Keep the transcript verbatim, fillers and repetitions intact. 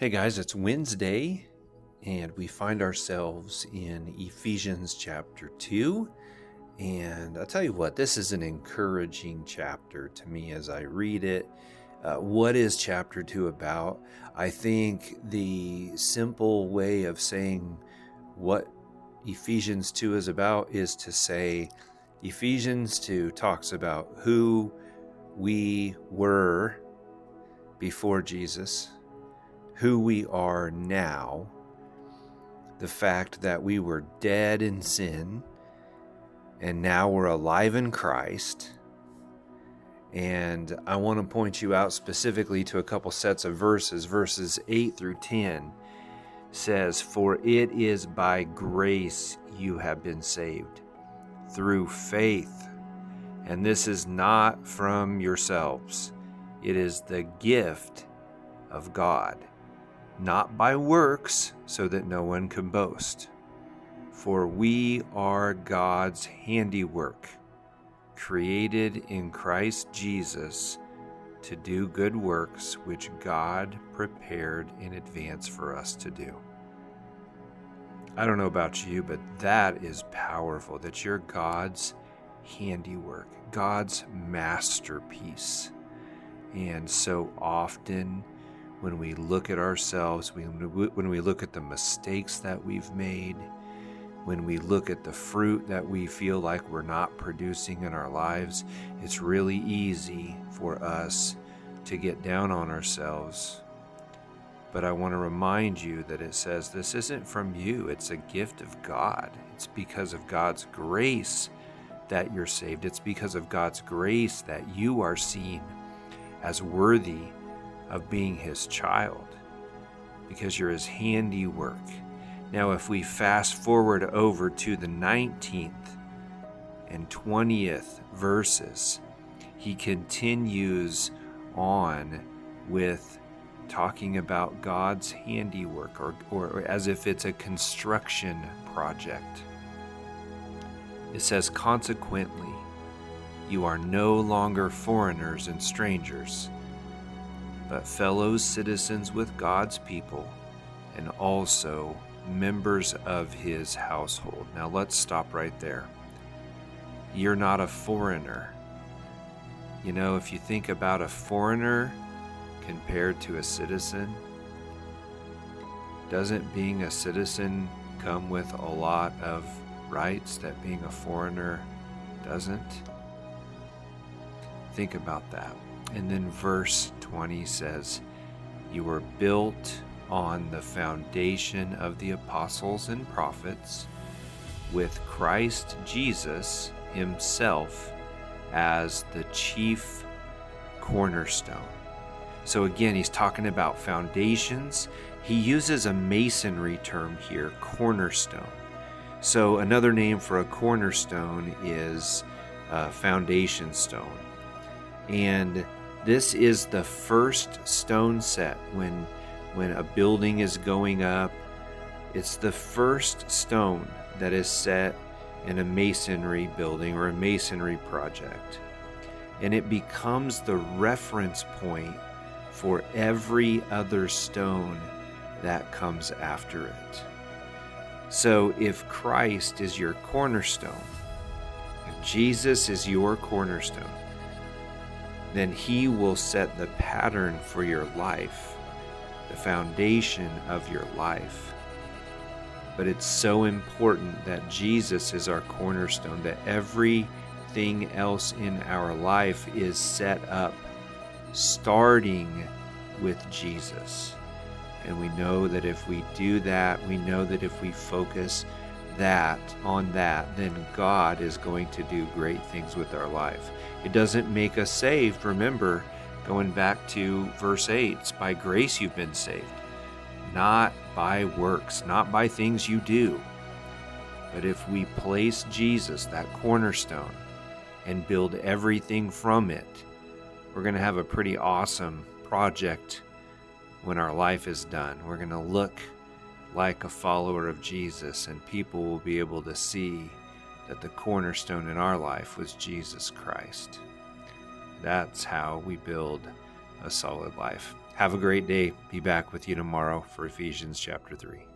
Hey guys, it's Wednesday, and we find ourselves in Ephesians chapter two. And I'll tell you what, this is an encouraging chapter to me as I read it. Uh, what is chapter two about? I think the simple way of saying what Ephesians two is about is to say Ephesians two talks about who we were before Jesus, who we are now, the fact that we were dead in sin and now we're alive in Christ. And I want to point you out specifically to a couple sets of verses. Verses eight through ten says, "For it is by grace you have been saved, through faith. And this is not from yourselves. It is the gift of God, not by works, so that no one can boast. For we are God's handiwork, created in Christ Jesus to do good works which God prepared in advance for us to do." I don't know about you, but that is powerful, that you're God's handiwork, God's masterpiece. And so often when we look at ourselves, when we look at the mistakes that we've made, when we look at the fruit that we feel like we're not producing in our lives, it's really easy for us to get down on ourselves. But I want to remind you that it says this isn't from you, it's a gift of God. It's because of God's grace that you're saved. It's because of God's grace that you are seen as worthy of being His child, because you're His handiwork. Now, if we fast forward over to the nineteenth and twentieth verses, he continues on with talking about God's handiwork, or, or as if it's a construction project. It says, "Consequently, you are no longer foreigners and strangers, but fellow citizens with God's people and also members of His household." Now let's stop right there. You're not a foreigner. You know, if you think about a foreigner compared to a citizen, doesn't being a citizen come with a lot of rights that being a foreigner doesn't? Think about that. And then verse twenty says, "You were built on the foundation of the apostles and prophets, with Christ Jesus Himself as the chief cornerstone." So again, he's talking about foundations. He uses a masonry term here, cornerstone. So another name for a cornerstone is a foundation stone. And this is the first stone set when when a building is going up. It's the first stone that is set in a masonry building or a masonry project. And it becomes the reference point for every other stone that comes after it. So if Christ is your cornerstone, if Jesus is your cornerstone, then He will set the pattern for your life, the foundation of your life. But it's so important that Jesus is our cornerstone, that everything else in our life is set up starting with Jesus. And we know that if we do that, we know that if we focus that on that, then God is going to do great things with our life. It doesn't make us saved. Remember, going back to verse eight, it's by grace you've been saved, not by works, not by things you do. But if we place Jesus, that cornerstone, and build everything from it, we're going to have a pretty awesome project when our life is done. We're going to look like a follower of Jesus, and people will be able to see that the cornerstone in our life was Jesus Christ. That's how we build a solid life. Have a great day. Be back with you tomorrow for Ephesians chapter three.